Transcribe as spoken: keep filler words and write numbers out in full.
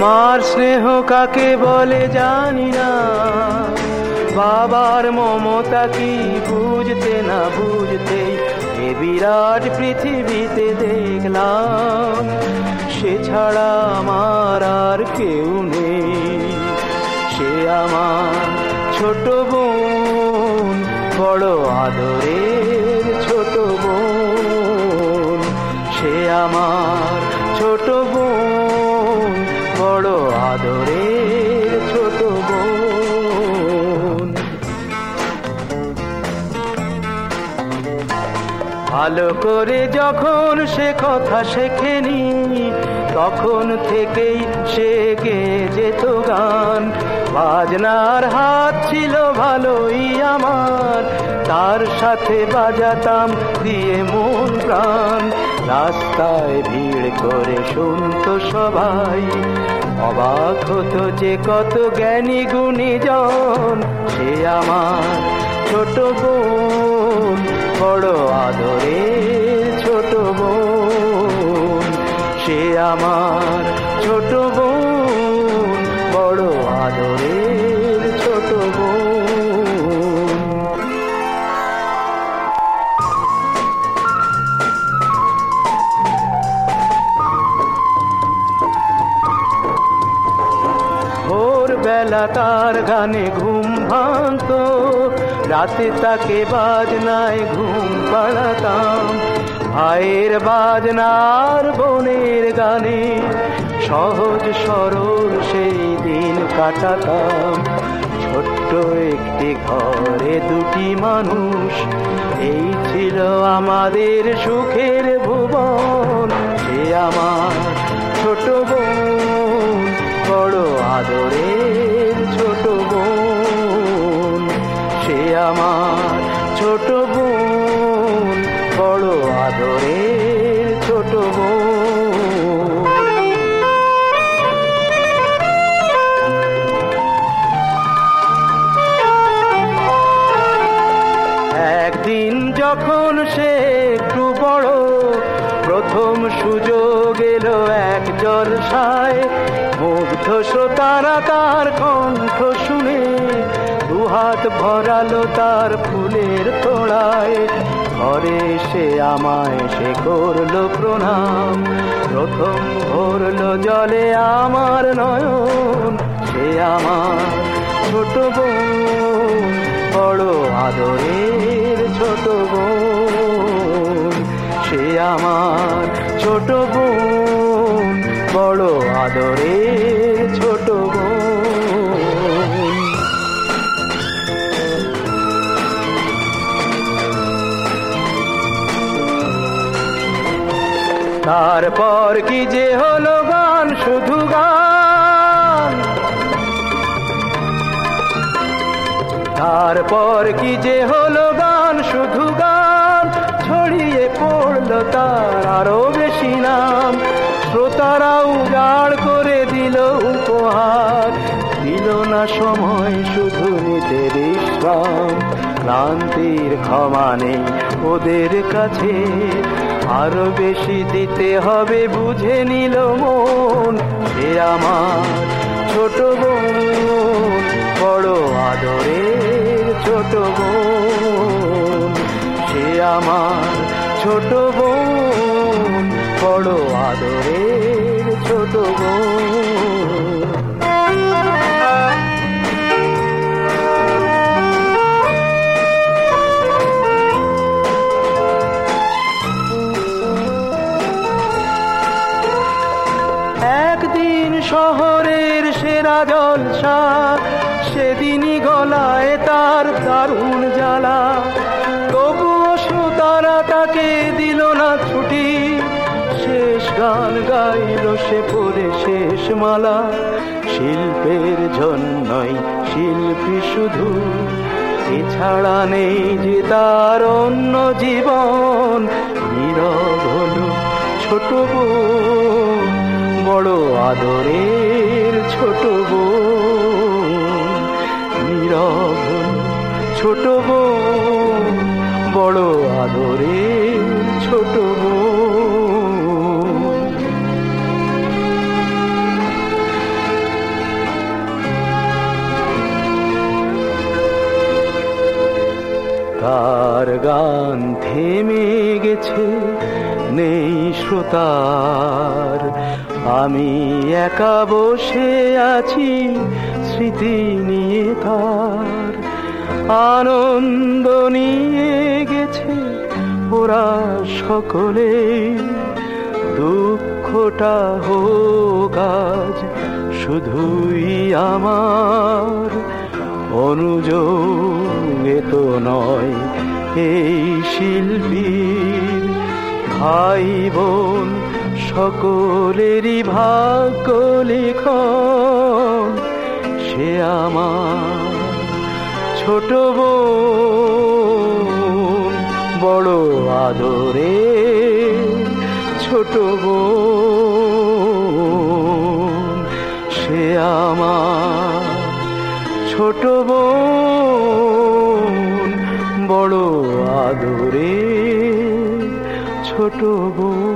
মার স্নেহ কাকে বলে জানি না, বাবার মমতা কি বুঝতে না বুঝতে এ বিরাট পৃথিবীতে দেখলাম, সে ছাড়া আমার আর কেউ নেই। সে আমার ছোট বোন, বড় আদরের ছোট বোন। সে আমার ছোট বোন, বড় আদরের ছোট বোন। ভালো করে যখন সে কথা শেখেনি, তখন থেকেই সে গেয়ে যেত গান। বাজনার হাত ছিল ভালোই আমার, তার সাথে বাজাতাম দিয়ে মন প্রাণ। রাস্তায় ভিড় করে শুনতো সবাই, অবাক হতো যে কত জ্ঞানী গুণীজন। সে আমার ছোট বোন, বড় আদরের ছোট বোন। সে আমার ছোট বোন, বড় আদরের ছোট বোন। ভোরবেলা তার গানে ঘুম ভাঙতো, রাতে তাকে বাজনায় ঘুম পাড়াতাম। ভাইয়ের বাজনার বোনের গানে সহজ সরল সেই দিন কাটাতাম। ছোট্ট একটি ঘরে দুটি মানুষ, এই ছিল আমাদের সুখের ভুবন। সে আমার ছোট বোন, বড় আদরের ছোট বোন। সে আমার ছোট বোন, বড় আদরের ছোট বোন। একদিন যখন সে একটু বড়, প্রথম সুযোগ এলো এক জলসায়। মুগ্ধ শ্রোতারা তার কণ্ঠ শুনে দুহাত ভরালো তার ফুলের তোড়ায়। ঘরে সে আমায় সে করলো প্রণাম, প্রথম ভরলো জলে আমার নয়ন। সে আমার ছোট বোন, বড় আদরের ছোট বোন। সে আমার ছোট বোন, বড় আদরের ছোট বোন। তারপর কি যে হলো গান, শুধু গান। তারপর কি যে হলো গান, শুধু গান। ছড়িয়ে পড়লো তার আরো বেশি নাম। শ্রোতারা উজাড় করে দিল উপহার, দিল না সময় শুধু নিতে বিশ্রাম। ক্লান্তির ক্ষমা নেই ওদের কাছে, আরো বেশি দিতে হবে বুঝে নিল মন। সে আমার ছোট বোন, বড় আদরের ছোট বোন। সে আমার ছোট বোন, বড় আদরের ছোট বোন। একদিন শহরের সেরা জলসা, সেদিনই গলায় তার দারুণ জ্বালা। তবুও শ্রোতারা তাকে দিল না ছুটি, শেষ গান গাইল সে পরে শেষ মালা। শিল্পের জন্যই শিল্পী শুধু, এছাড়া নেই যে তার অন্য জীবন। নীরব হলো ছোট বোন, বড় আদরের ছোট বোন। নীরব হলো ছোট বোন, বড় আদরের ছোট বোন। কার গান থেমে গেছে নেই শ্রোতার, আমি একা বসে আছি স্মৃতি নিয়ে তার। আনন্দ নিয়ে গেছে ওরা সকলে, দুঃখটা হোক আজ শুধুই আমার। অনুযোগে তো নয় এই শিল্পীর, ভাই বোন সকলেরই ভাগ্য লিখন। সে আমার ছোট বোন, বড় আদরে ছোট বোন। সে আমার ছোট বোন, বড় আদরে ছোট বোন।